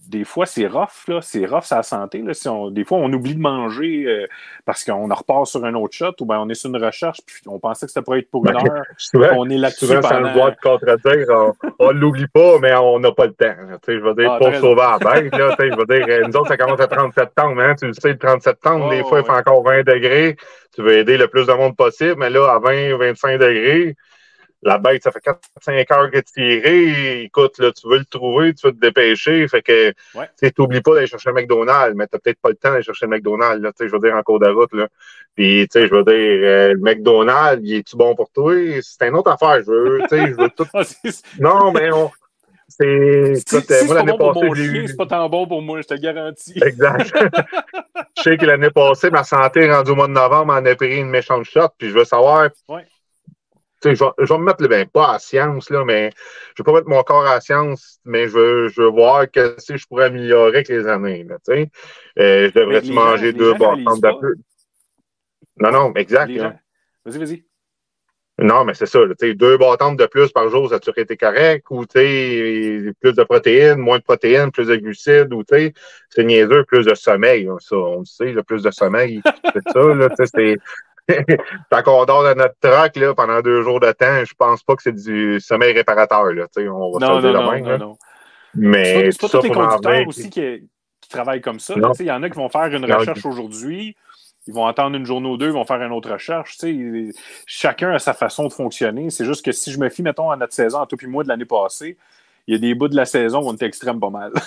des fois, c'est rough, là. C'est rough sa santé. Là. Si on, des fois, on oublie de manger euh, parce qu'on en repart sur un autre shot ou bien on est sur une recherche puis on pensait que ça pourrait être pour Ben, une heure. souvent, On est là-dessus souvent sans le voir pendant... de contredire, on ne l'oublie pas, mais on n'a pas le temps. Tu sais, je veux dire, Ah, t'as pour raison. sauver la bête, là, tu sais, je veux dire, euh, nous autres, ça commence à trente septembre, hein, tu le sais, le trente septembre, des Oh, fois, il fait ouais. encore vingt degrés. Tu veux aider le plus de monde possible, mais là, à vingt, vingt-cinq degrés, la bête, ça fait quatre cinq heures que tu irais. Écoute, là, tu veux le trouver, tu veux te dépêcher. Fait que, Ouais. tu n'oublies pas d'aller chercher un McDonald's, mais tu n'as peut-être pas le temps d'aller chercher le McDonald's, là, tu sais, je veux dire, en cours de route, là. Puis, tu sais, je veux dire, euh, le McDonald's, il est-tu bon pour toi? C'est une autre affaire. Je veux, tu sais, je veux tout. Ah, c'est- Non, mais on. C'est. Si, Écoute, si moi, c'est pas l'année bon pour passée, mon j'ai chien, eu. c'est pas tant bon pour moi, je te garantis. Exact. Je sais que l'année passée, ma santé, rendue au mois de novembre, en a pris une méchante shot, puis je veux savoir. Ouais. Tu sais, je, vais, je vais me mettre, ben, pas à science, là, mais je veux pas mettre mon corps à science, mais je veux, je veux voir que si je pourrais améliorer avec les années, là, tu sais. Euh, je Mais devrais-tu les gens, manger les deux gens réalisent bâtons de pas. plus? Non, Ouais. non, exact, Les là. gens. Vas-y, vas-y. Non, mais c'est ça, là, tu sais, deux bâtons de plus par jour, ça a-tu été correct? Ou, tu sais, plus de protéines, moins de protéines, plus de glucides, ou, tu sais, c'est niaiseux, plus de sommeil, là, ça, on le sait, là, plus de sommeil, c'est ça, là, tu sais, c'est. Tant qu'on dort dans notre truck là, pendant deux jours de temps, je pense pas que c'est du sommeil réparateur. Là, on va se le Non, dire non, de non, même. non, Là. non. C'est pas, Mais c'est tout pas ça tous les pour m'en conducteurs venir. aussi qui, qui travaillent comme ça. Non, Il y en a qui vont faire une non, recherche aujourd'hui, ils vont attendre une journée ou deux, ils vont faire une autre recherche. T'sais. Chacun a sa façon de fonctionner. C'est juste que si je me fie, mettons, à notre saison, à toi et moi de l'année passée, il y a des bouts de la saison où on était extrême pas mal.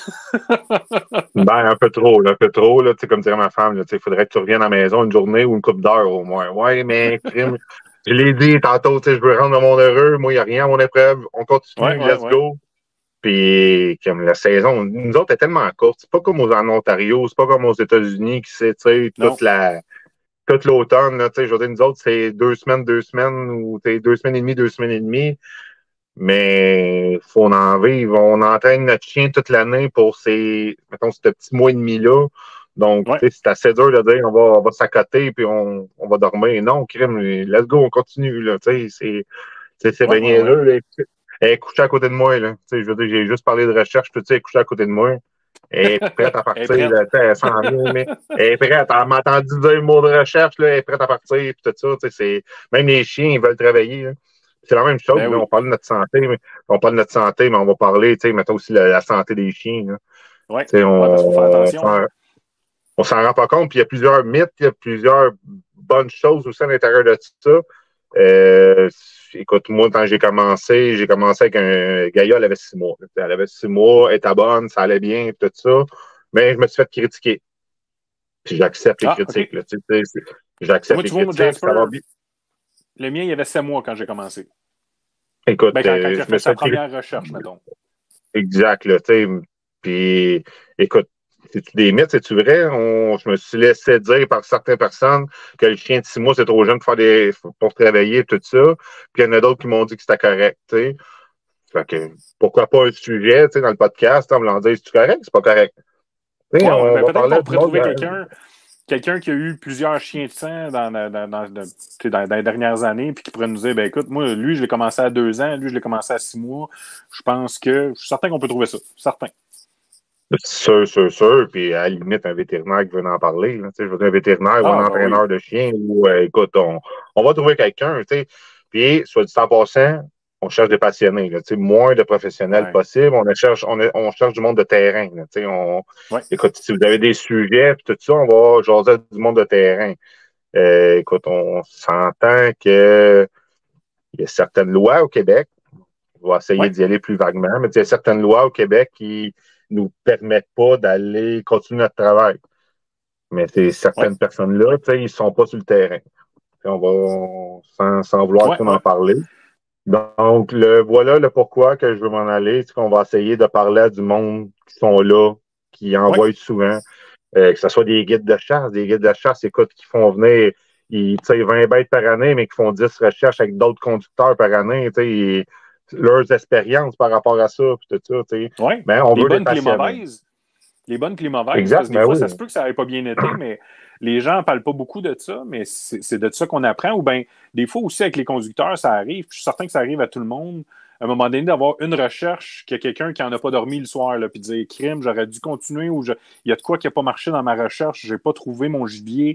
ben, un peu trop, là, un peu trop, là, comme dirait ma femme, il faudrait que tu reviennes à la maison une journée ou une couple d'heures au moins. Ouais, mais crime, je l'ai dit tantôt, je veux rendre le monde heureux, moi, il n'y a rien à mon épreuve, on continue, Ouais, ouais, let's ouais. go. Puis, comme la saison, nous autres, est tellement courte. C'est pas comme aux, en Ontario, c'est pas comme aux États-Unis qui c'est, tu sais, Non. toute la, tout l'automne, là, tu sais, je veux dire, nous autres, c'est deux semaines, deux semaines, ou deux semaines et demie, deux semaines et demie. Mais il faut en vivre. On entraîne notre chien toute l'année pour ces, mettons, ce petit mois et demi-là. Donc, Ouais. tu sais, c'est assez dur de dire on va, on va s'accoter puis on, on va dormir. Non, crime, let's go, on continue, là. Tu sais, c'est, c'est Ouais, bien ouais, ouais. niaiseux, là. Elle est couchée à côté de moi, là. Tu sais, je veux dire, j'ai juste parlé de recherche, tout ça, elle est couchée à côté de moi. Elle est prête à Elle est partir, prête. là, elle s'en vient, mais elle est prête. Elle m'a entendu dire le mot de recherche, là, elle est prête à partir, puis tout ça. Tu sais, c'est... Même les chiens, ils veulent travailler. Là. C'est la même chose, Ben là, oui. on parle de notre santé, mais on parle de notre santé, mais on va parler, tu sais, mettons aussi la, la santé des chiens. Là. Ouais. Tu sais, Ouais, parce qu'il faut faire on, on attention. s'en, on s'en rend pas compte, puis il y a plusieurs mythes, il y a plusieurs bonnes choses aussi à l'intérieur de tout ça. Euh, écoute, moi, quand j'ai commencé, j'ai commencé avec un Gaïa, elle avait six mois. Elle avait six mois, elle était bonne, ça allait bien, tout ça. Mais je me suis fait critiquer. Puis j'accepte les Ah, OK. critiques. Là, tu sais, j'accepte Moi, les tu vois, mon critiques, Jasper, ça va bien. le mien, il y avait sept mois quand j'ai commencé. Écoute, Ben, quand, quand euh, il a je me fait suis sa fait critiquer. première recherche, mettons. Exact, là, tu sais. Puis, écoute, c'est-tu des mythes, c'est-tu vrai? On, je me suis laissé dire par certaines personnes que le chien de six mois, c'est trop jeune pour faire des, pour travailler, tout ça. Puis, il y en a d'autres qui m'ont dit que c'était correct, tu sais. Fait que, pourquoi pas un sujet, tu sais, dans le podcast, on me l'en dit, c'est-tu correct? C'est pas correct. Tu sais, Ouais, ouais, on ben, va peut-être parler qu'on du pourrait monde. trouver quelqu'un quelqu'un qui a eu plusieurs chiens de sang dans, dans, dans, dans, dans, dans les dernières années, puis qui pourrait nous dire, ben écoute, moi, lui, je l'ai commencé à deux ans, lui, je l'ai commencé à six mois. Je pense que, je suis certain qu'on peut trouver ça. Certain. Sûr, sûr, sûr. Puis à la limite, un vétérinaire qui veut en parler. Là, je veux dire, un vétérinaire ou un Ah, ben oui. entraîneur de chien. Ou euh, écoute, on, on va trouver quelqu'un. Tu sais. Puis, soit dit en passant, on cherche des passionnés. Là, tu sais, moins de professionnels Ouais. possible. On cherche, on, on cherche du monde de terrain. Là, tu sais, on, Ouais. écoute, si vous avez des sujets puis tout ça, on va jaser du monde de terrain. Euh, écoute, on s'entend que il y a certaines lois au Québec. On va essayer Ouais. d'y aller plus vaguement, mais il y a certaines lois au Québec qui nous permettent pas d'aller continuer notre travail. Mais c'est Ouais. certaines personnes-là, ils ne sont pas sur le terrain. On va, sans, sans vouloir Ouais. trop Ouais. en parler. Donc, le, voilà le pourquoi que je veux m'en aller. C'est qu'on va essayer de parler à du monde qui sont là, qui Ouais. envoient souvent, euh, que ce soit des guides de chasse. Des guides de chasse, écoute, qui font venir, ils tirent vingt bêtes par année, mais qui font dix recherches avec d'autres conducteurs par année. Ils, leurs expériences par rapport à ça, puis tout ça. T'sais. Ouais. Mais on Les veut des bonnes et les passionnés. mauvaises. Les bonnes et les mauvaises, Exact, parce que des ben fois, oui. ça se peut que ça n'avait pas bien été, mais les gens ne parlent pas beaucoup de ça, mais c'est, c'est de ça qu'on apprend. Ou bien, des fois aussi, avec les conducteurs, ça arrive. Je suis certain que ça arrive à tout le monde. à un moment donné, d'avoir une recherche qu'il y a quelqu'un qui n'en a pas dormi le soir, là, puis de dire crime, j'aurais dû continuer ou je... il y a de quoi qui n'a pas marché dans ma recherche, j'ai pas trouvé mon gibier.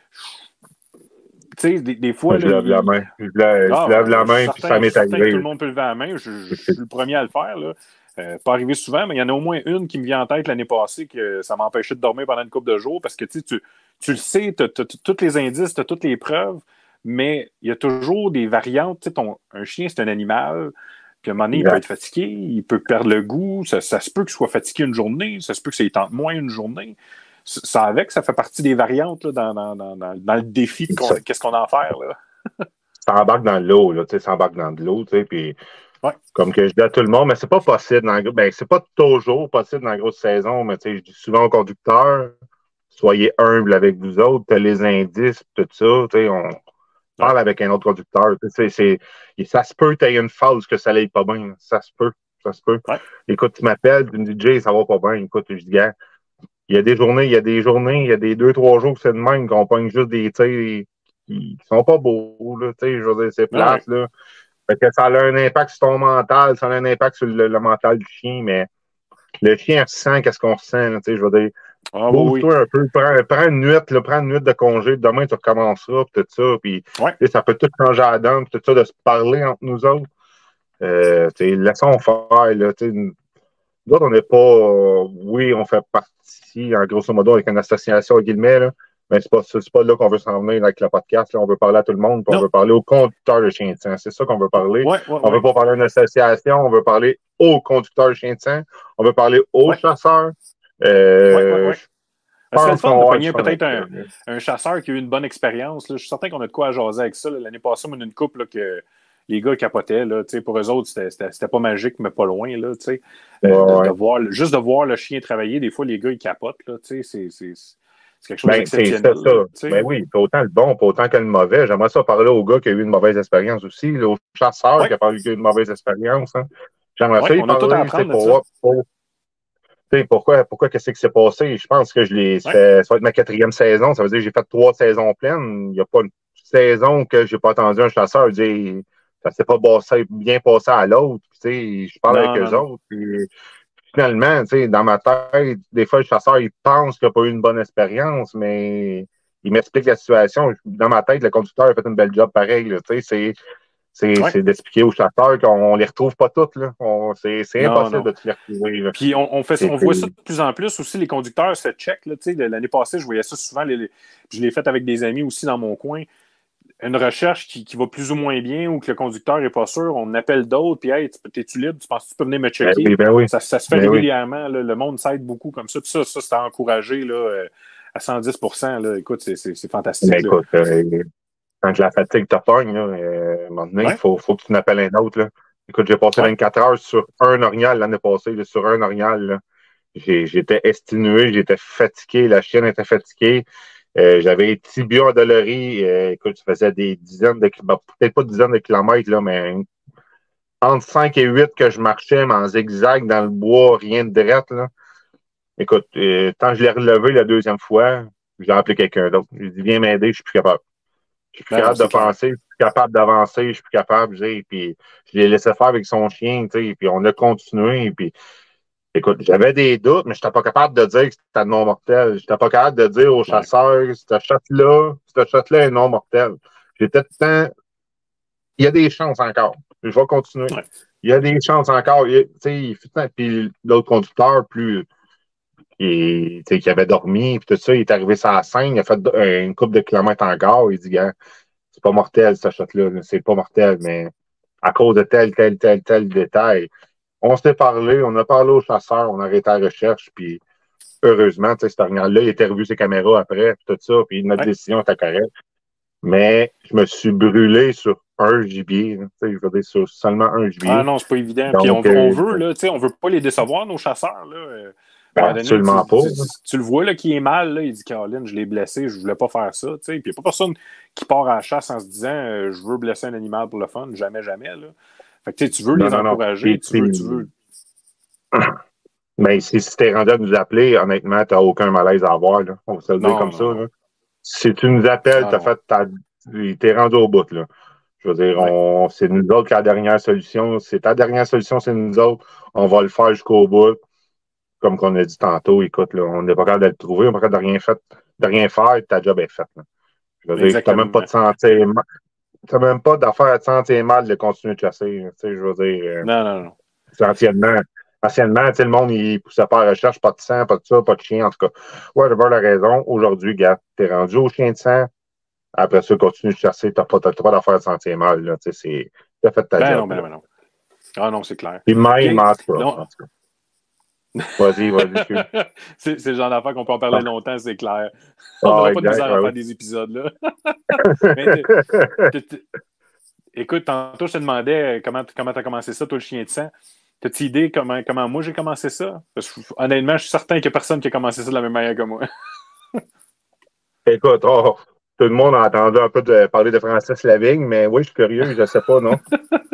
Tu sais, des, des fois. Je Là, lève il... la main. Je lève, ah, je lève la je suis main, puis ça certain, je m'est suis certain que tout arrivé. le monde peut lever la main. Je, je, je suis le premier à le faire. Là. Euh, pas arrivé souvent, mais il y en a au moins une qui me vient en tête l'année passée que ça m'a empêché de dormir pendant une couple de jours parce que tu, tu le sais, tu as tous les indices, tu as toutes les preuves, mais il y a toujours des variantes. Ton, un chien, c'est un animal. Puis à un moment donné, il peut être fatigué, il peut perdre le goût. Ça, ça se peut qu'il soit fatigué une journée, ça se peut que ça y tente moins une journée. Ça avec, ça fait partie des variantes là, dans, dans, dans, dans le défi de qu'est-ce qu'on a à faire. Là. Ça embarque dans l'eau, là, tu sais, ça embarque dans de l'eau, tu sais, puis ouais. Comme que je dis à tout le monde, mais c'est pas possible dans la, ben, c'est pas toujours possible dans la grosse saison, mais tu sais, je dis souvent aux conducteurs, soyez humbles avec vous autres, t'as les indices, tout ça, tu sais, on parle ouais. avec un autre conducteur, tu sais, c'est, ça se peut, t'as une phase que ça n'aille pas bien, ça se peut, ça se peut. Ouais. Écoute, tu m'appelles, tu me dis, Jay, ça va pas bien, écoute, je dis, gars, il y a des journées, il y a des journées, il y a des deux, trois jours que c'est de même, qu'on pogne juste des tirs qui sont pas beaux, là, tu sais, je veux dire, c'est plate, ouais. là. Fait que ça a un impact sur ton mental, ça a un impact sur le, le mental du chien, mais le chien ressent qu'est-ce qu'on ressent, tu sais, je veux dire, ah, bouge-toi oui. un peu, prends, prends une nuit, là, prends une nuit de congé, demain tu recommenceras, puis tout ça, puis ouais. ça peut tout changer à la donne, tout ça, de se parler entre nous autres. Euh, tu sais, laissons faire, là, tu sais, nous autres, on n'est pas, euh, oui, on fait partie, en grosso modo, avec une association, à guillemets, là, mais c'est pas, c'est pas là qu'on veut s'en venir avec le podcast. Là. On veut parler à tout le monde, puis on veut parler aux conducteurs de chiens de sang. C'est ça qu'on veut parler. Ouais, ouais, on ouais. veut pas parler d'une association, on veut parler aux conducteurs de chiens de sang, on veut parler aux ouais. chasseurs. Euh, ouais, ouais, ouais. Ce serait le fun de pogner peut-être un, un, un chasseur qui a eu une bonne expérience. Là. Je suis certain qu'on a de quoi à jaser avec ça. Là. L'année passée, on a une couple là, que les gars capotaient. Là, pour eux autres, c'était, c'était, c'était pas magique, mais pas loin. Là, euh, ouais, de, ouais. de voir, juste de voir le chien travailler, des fois, les gars, ils capotent. Là, c'est, c'est, c'est quelque chose ben, d'exceptionnel. C'est ça. Ben oui, pas autant le bon, pas autant que le mauvais. J'aimerais ça parler au gars qui a eu une mauvaise expérience aussi, là, au chasseur ouais. qui a pas eu une mauvaise expérience. Hein. J'aimerais ouais, ça y on parler. A tout à apprendre, pour voir, pour, pourquoi, pourquoi qu'est-ce qui s'est passé? Je pense que je l'ai. Ouais. Ça va être ma quatrième saison. Ça veut dire que j'ai fait trois saisons pleines. Il n'y a pas une saison que j'ai pas attendu un chasseur dire ça s'est pas passé, bien passé à l'autre. Je parle non, avec non, eux non. autres. Puis, finalement, dans ma tête, des fois, le chasseur, il pense qu'il n'a pas eu une bonne expérience, mais il m'explique la situation. Dans ma tête, le conducteur a fait une belle job pareil. C'est. C'est, ouais. c'est d'expliquer aux chasseurs qu'on les retrouve pas toutes. Là. On, c'est, c'est non, impossible non. de te les retrouver. Là. Puis on, on, fait ça, on voit ça de plus en plus aussi, les conducteurs se checkent. Là, l'année passée, je voyais ça souvent. Les, les, je l'ai fait avec des amis aussi dans mon coin. Une recherche qui, qui va plus ou moins bien ou que le conducteur n'est pas sûr, on appelle d'autres, puis hey, t'es-tu libre? Tu penses que tu peux venir me checker? Ben oui, ben oui. Ça, ça se fait ben régulièrement. Oui. Là, le monde s'aide beaucoup comme ça. Puis ça, ça c'est encouragé là, à cent dix pour cent. Là. Écoute, c'est, c'est, c'est fantastique. Ben, écoute, euh, quand la fatigue te pogne, là, euh, à un moment donné, il ouais. faut, faut que tu n'appelles un autre. Là. Écoute, j'ai passé ouais. vingt-quatre heures sur un orignal l'année passée, là, sur un orignal. Là. J'ai, j'étais exténué, j'étais fatigué, la chienne était fatiguée. Euh, j'avais tibia endolori. Euh, écoute, ça faisait des dizaines de kilomètres, peut-être pas dizaines de kilomètres, là, mais entre cinq et huit que je marchais, mais en zigzag dans le bois, rien de drette. Là. Écoute, euh, quand je l'ai relevé la deuxième fois, j'ai appelé quelqu'un d'autre. J'ai dit, viens m'aider, je suis plus capable. Je suis plus capable de penser, je suis plus capable d'avancer, je suis plus capable, tu sais, puis je l'ai laissé faire avec son chien, tu sais, puis on a continué, puis écoute, j'avais des doutes, mais je n'étais pas capable de dire que c'était non mortel. Je n'étais pas capable de dire aux chasseurs, cette shot-là, cette shot-là est non mortel. J'étais tout le temps, il y a des chances encore. Je vais continuer. Ouais. Il y a des chances encore. Tu sais, puis l'autre conducteur, plus, qui, qui avait dormi, puis tout ça, il est arrivé sur la scène, il a fait une couple de kilomètres encore, il dit, gars, c'est pas mortel, cette shot-là, c'est pas mortel, mais à cause de tel, tel, tel, tel détail. On s'est parlé, on a parlé aux chasseurs, on a arrêté la recherche, puis heureusement, cet orignal-là, il était revu ses caméras après, puis tout ça, puis notre ouais. décision était correcte. Mais je me suis brûlé sur un gibier, je veux dire, sur seulement un gibier. Ah non, c'est pas évident. Donc, puis on, euh, on veut, là, tu sais, on veut pas les décevoir, nos chasseurs, là. Ben, absolument donné, tu, pas. Tu, tu, tu le vois, là, qui est mal, là, il dit, Caroline, je l'ai blessé, je voulais pas faire ça, tu sais. Puis il n'y a pas personne qui part à la chasse en se disant, euh, je veux blesser un animal pour le fun, jamais, jamais, là. Fait que tu veux non, les non, encourager, non. tu veux, tu veux. Mais si, si tu es rendu à nous appeler, honnêtement, tu n'as aucun malaise à avoir. Là. On va se le dire non, comme non, ça. Là. Si tu nous appelles, tu as fait ta... tu es rendu au bout. Là. Je veux dire, on, c'est nous autres qui la dernière solution. C'est ta dernière solution, c'est nous autres. On va le faire jusqu'au bout. Comme qu'on a dit tantôt, écoute, là, on n'est pas capable de le trouver, on n'est pas capable de rien, fait, de rien faire, ta job est faite. Là. Je veux dire, tu n'as même pas de santé. Tu n'as même pas d'affaire à te sentir mal de continuer de chasser. Tu sais, je veux dire. Euh, non, non, non. Anciennement, anciennement tu sais, le monde, il poussait pas à la recherche, pas de sang, pas de ça, pas de chien, en tout cas. Ouais, d'abord la raison. Aujourd'hui, gars, t'es rendu au chien de sang. Après ça, continue de chasser. T'as pas, t'as pas d'affaire à te sentir mal, là. Tu sais, c'est, t'as fait ta ben job. Non, ben, ben non. Ah non, c'est clair. Puis même, en tout cas. En tout cas. Vas-y, vas-y. c'est, c'est le genre d'affaire qu'on peut en parler ah. longtemps, c'est clair. On n'aura ah, pas de misère à ouais. faire des épisodes, là. Mais t'es, t'es, écoute, tantôt, je te demandais comment tu as commencé ça, toi, le chien de sang. T'as-tu idée comment, comment moi j'ai commencé ça? Parce que, honnêtement, je suis certain qu'il n'y a personne qui a commencé ça de la même manière que moi. Écoute, oh, tout le monde a entendu un peu de, parler de Francis Lavigne, mais oui, je suis curieux, je ne sais pas, non?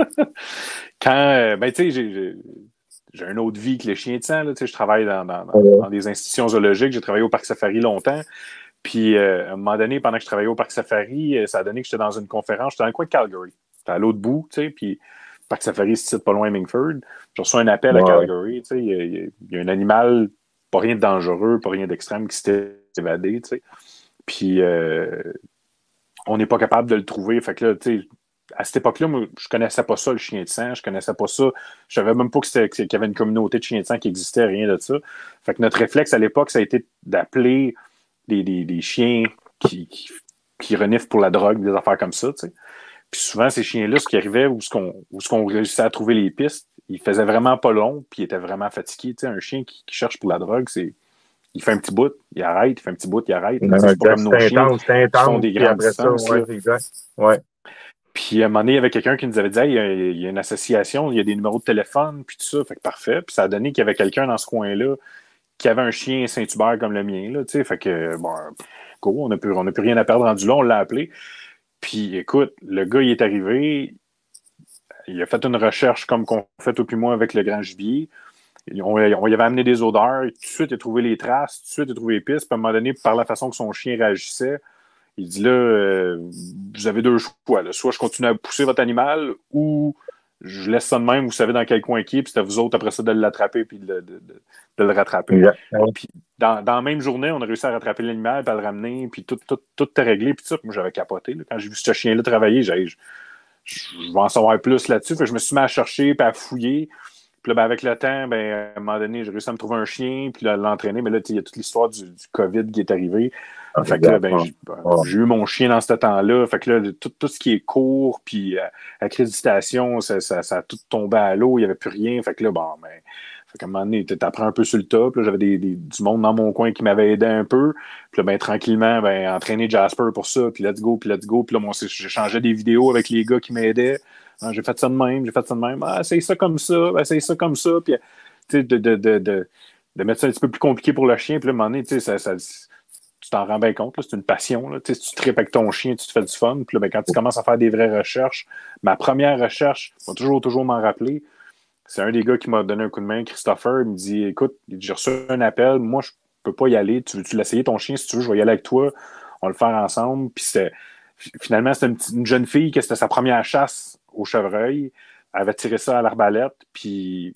Quand, ben, tu sais, j'ai, j'ai, j'ai une autre vie que les chiens de sang. Là, je travaille dans, dans, dans, ouais. dans des institutions zoologiques. J'ai travaillé au Parc Safari longtemps. Puis, euh, à un moment donné, pendant que je travaillais au Parc Safari, ça a donné que j'étais dans une conférence. J'étais dans le coin de Calgary. J'étais à l'autre bout, tu sais, puis le Parc Safari se situe pas loin de Mingford. J'ai reçu un appel ouais. à Calgary, tu sais. Il y, a, il y a un animal, pas rien de dangereux, pas rien d'extrême, qui s'était évadé, tu sais. Puis, euh, on n'est pas capable de le trouver. Fait que là, tu sais, à cette époque-là, moi, je connaissais pas ça, le chien de sang. Je connaissais pas ça. Je savais même pas que c'était, qu'il y avait une communauté de chiens de sang qui existait, rien de ça. Fait que notre réflexe à l'époque, ça a été d'appeler des, des, des chiens qui, qui, qui reniflent pour la drogue, des affaires comme ça, tu sais. Puis souvent, ces chiens-là, ce qui arrivait, où ce qu'on, où ce qu'on réussissait à trouver les pistes, ils faisaient vraiment pas long, puis ils étaient vraiment fatigués. Tu sais, un chien qui, qui cherche pour la drogue, c'est... Il fait un petit bout, il arrête, il fait un petit bout, il arrête. Non, c'est pas comme nos chiens qui font des grandes distances. Ouais, exact. Ouais. Puis à un moment donné, il y avait quelqu'un qui nous avait dit hey, il, y a, il y a une association, il y a des numéros de téléphone, puis tout ça. Fait que parfait. Puis ça a donné qu'il y avait quelqu'un dans ce coin-là qui avait un chien Saint-Hubert comme le mien. Là, fait que, bon, go, on n'a plus, on n'a plus rien à perdre rendu là, on l'a appelé. Puis écoute, le gars, il est arrivé, il a fait une recherche comme qu'on fait tout puis moi avec le grand gibier. On, on y avait amené des odeurs, tout de suite, il a trouvé les traces, tout de suite, il a trouvé les pistes. Puis à un moment donné, par la façon que son chien réagissait, il dit là, euh, vous avez deux choix. Là. Soit je continue à pousser votre animal ou je laisse ça de même, vous savez dans quel coin il est, puis c'est à vous autres après ça de l'attraper puis de, de, de, de le rattraper. Yeah. Puis dans, dans la même journée, on a réussi à rattraper l'animal, puis à le ramener, puis tout, tout, tout était réglé. Puis ça, moi j'avais capoté. Là. Quand j'ai vu ce chien-là travailler, j'ai je, je vais en savoir plus là-dessus. Fait que je me suis mis à chercher puis à fouiller. Puis là, ben, avec le temps, ben, à un moment donné, j'ai réussi à me trouver un chien, puis là, l'entraîner. Mais là, il y a toute l'histoire du, du COVID qui est arrivé. Ah, fait que là, ben, j'ai, ben, oh. j'ai eu mon chien dans ce temps-là. Fait que là, tout, tout ce qui est cours, puis euh, accréditation, ça, ça, ça a tout tombé à l'eau. Il n'y avait plus rien. Fait que là, bon, ben, fait qu'à un moment donné, tu apprends un peu sur le top. Là, j'avais des, des, du monde dans mon coin qui m'avait aidé un peu. Puis là, ben, tranquillement, ben, entraîner Jasper pour ça, puis let's go, puis let's go. Puis là, moi, j'ai changé des vidéos avec les gars qui m'aidaient. Ah, j'ai fait ça de même, j'ai fait ça de même. Ah, essaye ça comme ça, essaye ça comme ça. Puis, tu sais, de, de, de, de, de mettre ça un petit peu plus compliqué pour le chien. Puis là, à un moment donné, tu sais, ça, ça, tu t'en rends bien compte, là, c'est une passion. Là. Tu sais, si tu tripes avec ton chien, tu te fais du fun. Puis là, ben, quand tu commences à faire des vraies recherches, ma première recherche, je vais toujours, toujours m'en rappeler, c'est un des gars qui m'a donné un coup de main, Christopher. Il me dit, écoute, j'ai reçu un appel, moi, je peux pas y aller. Tu veux-tu l'essayer, ton chien? Si tu veux, je vais y aller avec toi. On va le faire ensemble. Puis c'est, finalement, c'était une, une jeune fille que c'était sa première chasse au chevreuil. Elle avait tiré ça à l'arbalète, puis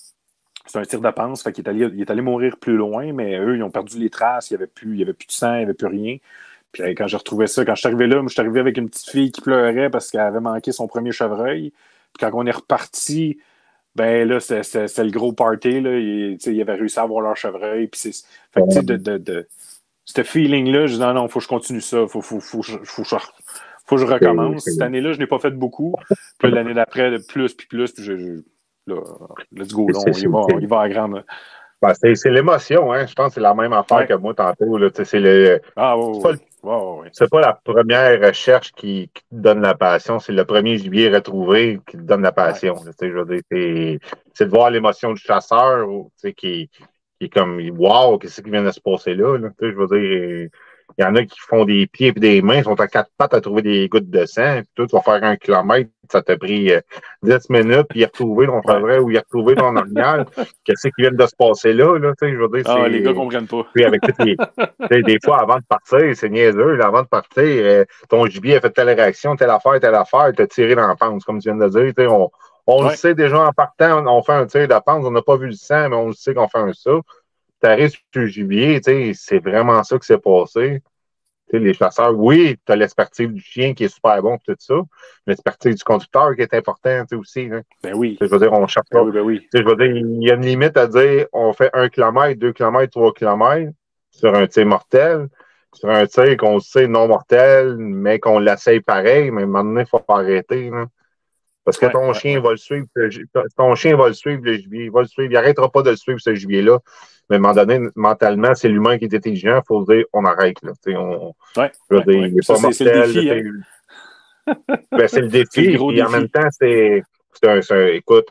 c'est un tir de panse, fait qu'il est allé, il est allé mourir plus loin, mais eux, ils ont perdu les traces, il n'y avait, avait plus de sang, il n'y avait plus rien. Puis quand j'ai retrouvé ça, quand je suis arrivé là, moi, je suis arrivé avec une petite fille qui pleurait parce qu'elle avait manqué son premier chevreuil. Puis quand on est reparti, ben là, c'est, c'est, c'est le gros party, là. Il, ils avaient réussi à avoir leur chevreuil. Puis c'est, fait que, tu sais, de, de, de, ce feeling-là, je dis non, non, faut que je continue ça, faut, faut, faut, faut, faut, faut faut que je recommence. Cette année-là, je n'ai pas fait beaucoup. Puis l'année d'après, plus, puis plus, puis je, je, là, let's go, là, on, y va, on y va à grande. Ben, c'est, c'est l'émotion, hein. Je pense que c'est la même affaire ouais. que moi tantôt. Là. C'est, le, ah, oh, c'est, pas, oh, oui. c'est pas la première recherche qui, qui te donne la passion, c'est le premier gibier retrouvé qui te donne la passion. Ouais. Là, je veux dire, c'est, c'est de voir l'émotion du chasseur qui, qui est comme wow, qu'est-ce qui vient de se passer là? là je veux dire. Il y en a qui font des pieds et des mains, sont à quatre pattes à trouver des gouttes de sang. Puis toi, tu vas faire un kilomètre, ça t'a pris euh, dix minutes, puis y retrouver ton chevreuil ou y retrouver ton arrière. Qu'est-ce qui vient de se passer là? là je veux dire, ah, c'est... les gars comprennent pas. Puis avec toutes les... des fois, avant de partir, c'est niaiseux. Là, avant de partir, euh, ton gibier a fait telle réaction, telle affaire, telle affaire, t'as tiré dans la panse, comme tu viens de le dire. On, on ouais. le sait déjà en partant, on fait un tir de panse, on n'a pas vu le sang, mais on le sait qu'on fait un ça. Tu arrives sur le gibier, c'est vraiment ça qui s'est passé. T'sais, les chasseurs, oui, tu as l'expertise du chien qui est super bon, tout ça, mais l'expertise du conducteur qui est important aussi. Hein. Ben oui. Je veux dire, on cherche pas. Ben oui, ben oui. Je veux dire, il y a une limite à dire on fait un kilomètre, deux kilomètres, trois kilomètres sur un tir mortel, sur un tir qu'on sait non mortel, mais qu'on l'essaye pareil, mais à un moment donné, il faut arrêter. Là. Parce que ouais, ton ouais, chien ouais. va le suivre, ton chien va le suivre, le gibier, il va le suivre, il n'arrêtera pas de le suivre, ce gibier-là. Mais à un moment donné, mentalement, c'est l'humain qui est intelligent, il faut se dire, on arrête. Là, on, ouais, je veux ouais, dire, ouais. il n'est Ça, pas c'est, mortel. c'est le défi. Là, hein? ben, c'est le défi, et en même temps, c'est, c'est, un, c'est un, écoute,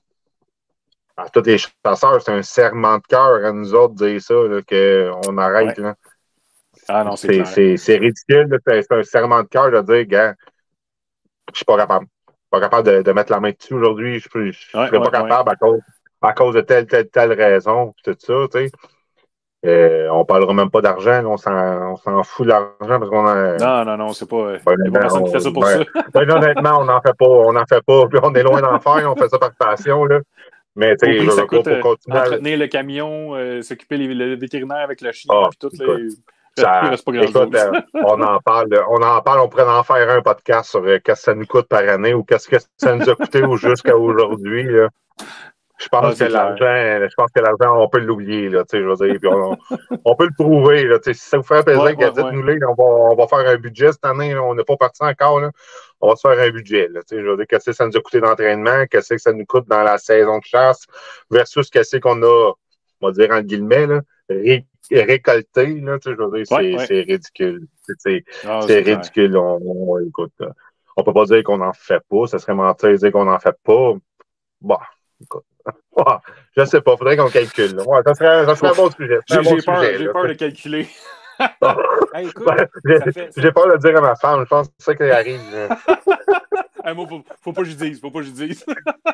à tous les chasseurs, c'est un serment de cœur à nous autres de dire ça, là, qu'on arrête. Ouais. Là. Ah non, c'est, c'est clair. C'est, c'est ridicule, là, c'est un serment de cœur de dire, gars, je suis pas capable. Pas capable de, de mettre la main dessus aujourd'hui. Je ne serais ouais, ouais, pas capable ouais. à, cause, à cause de telle, telle, telle raison. Tout ça, tu sais. Euh, on ne parlera même pas d'argent. On s'en, on s'en fout de l'argent parce qu'on a. Non, non, non, c'est pas. Il n'y a pas personne qui fait ça pour ben, ça. Ben, honnêtement, on n'en fait pas. On n'en fait pas. Puis on est loin d'en faire. On fait ça par passion. Là. Mais tu sais, je ça veux coûte, pas pour continuer. Entretenir à... le camion, euh, s'occuper les, le vétérinaire avec le chien, ah, puis tout. Écoute, les... Ça, écoute, euh, on en parle, on en parle, on pourrait en faire un podcast sur euh, qu'est-ce que ça nous coûte par année ou qu'est-ce que ça nous a coûté jusqu'à aujourd'hui. Là. Je pense ah, que l'argent, je pense que l'argent, on peut l'oublier, là, tu sais, je veux dire, puis on, on peut le prouver, là, tu sais, si ça vous fait plaisir, ouais, ouais, dites-nous-les, ouais. on va, on va faire un budget cette année, là, on n'est pas parti encore, là, on va se faire un budget, là, tu sais, je veux dire, qu'est-ce que ça nous a coûté d'entraînement, qu'est-ce que ça nous coûte dans la saison de chasse, versus qu'est-ce qu'on a, on va dire, entre guillemets, là, ré- récolté, là, tu sais, je veux dire, c'est, ouais, ouais. c'est ridicule, c'est, oh, c'est ridicule, on, on, écoute, on peut pas dire qu'on n'en fait pas, ça serait mentir de dire qu'on n'en fait pas, bon, écoute. Oh, je ne sais pas, il faudrait qu'on calcule. Ouais, ça serait, ça serait un bon sujet. J'ai, un bon j'ai, peur, sujet, j'ai peur de calculer. Oh. hey, écoute, ben, j'ai, fait, j'ai peur de le dire à ma femme. Je pense que c'est ça qui arrive. hey, moi, faut, faut pas que je dise. Faut pas que je dise.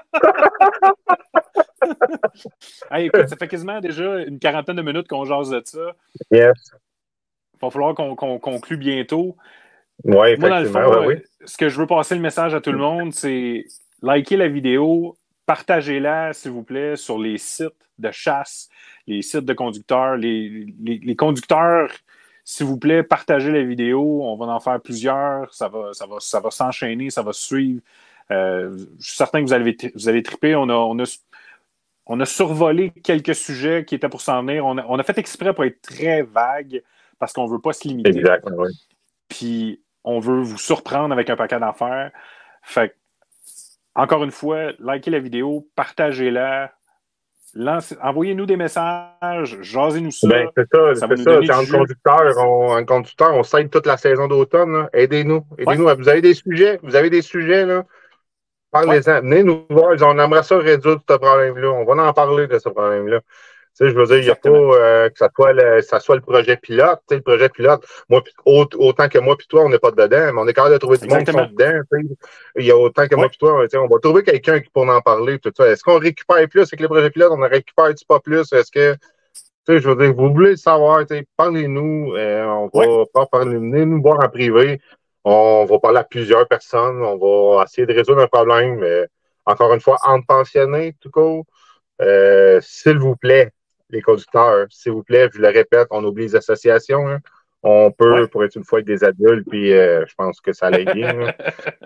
hey, écoute, ça fait quasiment déjà une quarantaine de minutes qu'on jase de ça. Yes. Il va falloir qu'on, qu'on conclue bientôt. Oui, effectivement. Moi, dans le fond, ouais, oui. ce que je veux passer le message à tout le monde, c'est liker la vidéo, partagez-la, s'il vous plaît, sur les sites de chasse, les sites de conducteurs. Les, les, les conducteurs, s'il vous plaît, partagez la vidéo. On va en faire plusieurs. Ça va, ça va, ça va s'enchaîner, ça va suivre. Euh, je suis certain que vous allez, vous allez triper. On a, on, a, on a survolé quelques sujets qui étaient pour s'en venir. On a, on a fait exprès pour être très vague parce qu'on ne veut pas se limiter. Exactement, oui. Puis, on veut vous surprendre avec un paquet d'affaires. Fait encore une fois, likez la vidéo, partagez-la, lancez, envoyez-nous des messages, jasez-nous ça. Ben, c'est ça, ça c'est ça. En conducteur, on, en conducteur, on s'aide toute la saison d'automne. Là. Aidez-nous. Aidez-nous. Ouais. Vous avez des sujets? Vous avez des sujets, là? Parlez-en. Ouais. Venez nous voir. On aimerait ça résoudre ce problème-là. On va en parler de ce problème-là. Tu sais, je veux dire, il n'y a pas euh, que ça soit, le, ça soit le projet pilote. Tu sais, le projet pilote, moi, autant que moi puis toi, on n'est pas dedans, mais on est capable de trouver du monde qui sont dedans. Tu sais. Il y a autant que ouais. moi puis toi, tu sais, on va trouver quelqu'un qui pourra en parler. Tout ça. Est-ce qu'on récupère plus avec le projet pilote? On ne récupère-tu pas plus? Est-ce que, tu sais, je veux dire, vous voulez le savoir, tu sais, parlez-nous. Euh, on va ouais. pas parler, venez nous voir en privé. On va parler à plusieurs personnes. On va essayer de résoudre un problème. Mais, encore une fois, entre pensionnés, tout court. Euh, s'il vous plaît, les conducteurs, s'il vous plaît, je le répète, on oublie les associations. Hein. On peut, ouais. pour être une fois avec des adultes, puis euh, je pense que ça allait bien. ouais,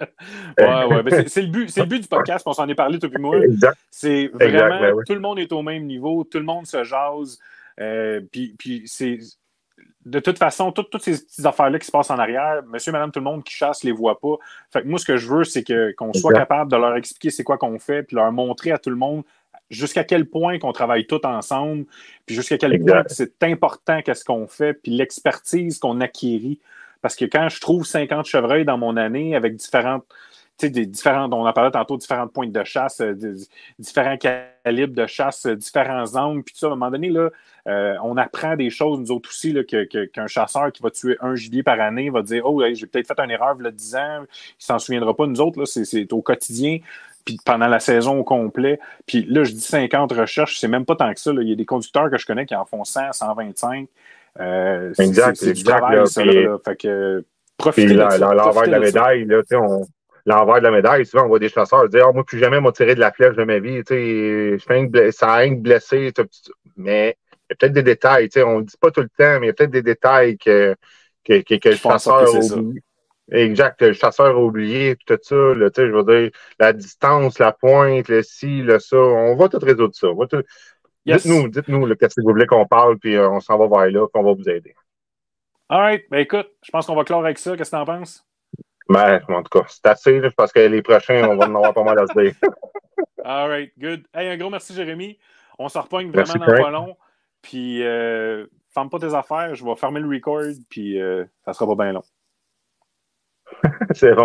ouais. Ben c'est, c'est, le but, c'est le but du podcast, on s'en est parlé, toi et moi. Exact. C'est vraiment, exact, ben oui. tout le monde est au même niveau, tout le monde se jase. Euh, puis, puis c'est. De toute façon, toutes, toutes ces petites affaires-là qui se passent en arrière, monsieur, madame, tout le monde qui chasse les voit pas. Fait que moi, ce que je veux, c'est que, qu'on soit exact. capable de leur expliquer c'est quoi qu'on fait, puis leur montrer à tout le monde jusqu'à quel point qu'on travaille tous ensemble, puis jusqu'à quel exact. point c'est important qu'est-ce qu'on fait, puis l'expertise qu'on acquérit. Parce que quand je trouve cinquante chevreuils dans mon année avec différentes sais, des différentes, on en parlait tantôt, différentes pointes de chasse, euh, des, différents calibres de chasse, euh, différents angles, puis tout ça. À un moment donné, là, euh, on apprend des choses, nous autres aussi, là, que, que, qu'un chasseur qui va tuer un gibier par année va dire « Oh, hey, j'ai peut-être fait une erreur il y a dix ans, il s'en souviendra pas. » Nous autres, là, c'est, c'est au quotidien, puis pendant la saison au complet. Puis là, je dis cinquante recherches, c'est même pas tant que ça. Là. Il y a des conducteurs que je connais qui en font cent, cent vingt-cinq. Euh, Exact, c'est, c'est du exact. travail, Là, ça. puis, Là, là. Fait que puis profitez de la- ça. la- l'envers de Profitez la de ça. médaille, là, tu sais, on, l'envers de la médaille, souvent, on voit des chasseurs dire, ah, moi, plus jamais m'a tiré de la flèche de ma vie, tu sais, je fais un blessé, ça a rien que blessé, tu sais, mais il y a peut-être des détails, tu sais, on ne le dit pas tout le temps, mais il y a peut-être des détails que, que, que, que le Qui font en sorte chasseur que a c'est ça. oublié. Exact, que le chasseur a oublié, tout ça, là, tu sais, je veux dire, la distance, la pointe, le ci, le ça, on va tout résoudre ça. On va tout... Yes. Dites-nous, dites-nous, là, qu'est-ce que vous voulez qu'on parle, puis euh, on s'en va vers là, puis on va vous aider. All right. Ben écoute, je pense qu'on va clore avec ça. Qu'est-ce que tu en penses? Ben, en tout cas, c'est assez, là, parce que les prochains, on va en avoir pas mal à se dire. All right. Good. Hey, un gros merci, Jérémy. On se repogne vraiment Merci, dans Frank. pas long. Puis, euh, ferme pas tes affaires. Je vais fermer le record, puis euh, ça sera pas bien long. C'est bon.